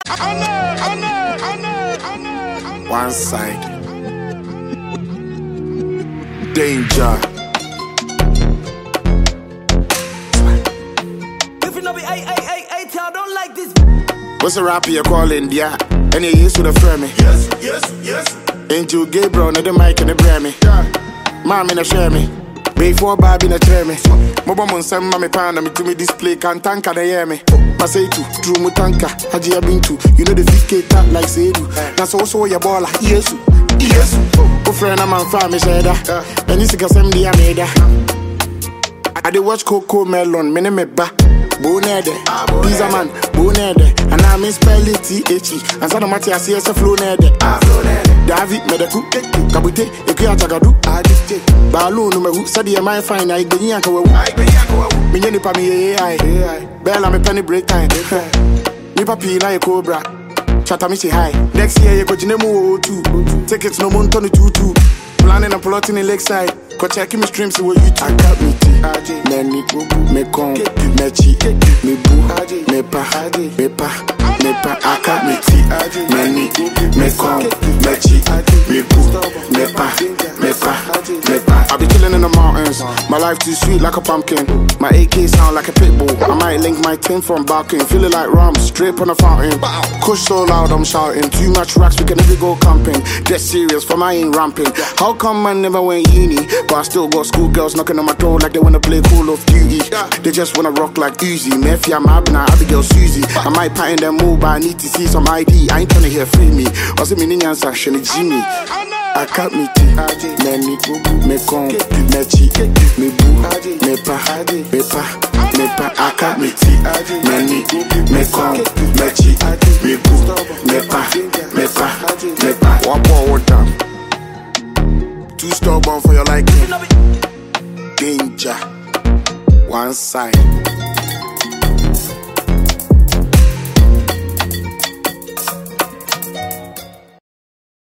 One side. Danger. If you know me, I don't like this. What's a rapper you calling, yeah? And you used to the frame me. Yes. Ain't you Gabriel, no the mic and the brand me. Mom in a share me. Before Barbie na try me. Moba mon sem mama pound me to me display can tanka they hear me. Pasay to true mutanka haji ya been to. You know the 50K tap like say do. That's also your baller. Yes. Go friend a man for me sheda. And you see sem dia made. I dey watch Coco Melon, me me ba. Bonede, pizza man, bonede. And I miss spell it T-H-E. And so no matter I see a flow nede. David medeku, kabute, ekuya tagadu. Balloon no me said the my fine. I be yanka we. Me nyeni pa me AI. Bella me penny break time. Me papi na e cobra. Chata me say hi. Next year you go jinemu O2. Tickets no money turn to 22. Planning and plotting in Lakeside. Go check me streams with YouTube. I got me tea, Neni, me con, me chi, me boo, me pa. I got me tea, Neni, me con, me chi, me boo, me pa. I be chilling in the mountains. My life too sweet like a pumpkin. My AK sound like a pit bull. I might link my tin from balcony. Feeling like rum, straight on the fountain. Kush so loud I'm shouting. Too much racks, we can never go camping. Get serious, for my ain't ramping. How come I never went uni? But I still got schoolgirls knocking on my door like they wanna play Call of Duty. They just wanna rock like Uzi. Mafia, Mabna, Abigail, Susie. I might patent them move, but I need to see some ID. I ain't tryna hear free me. What's it meaning? Answer, Jimmy. I cut me tea, Neni, me con, me chi, me boo, me pa. I cut me tea, Neni, me con, me chi, me boo, me pa. One more one time. Too stubborn for your liking. Danger. One side.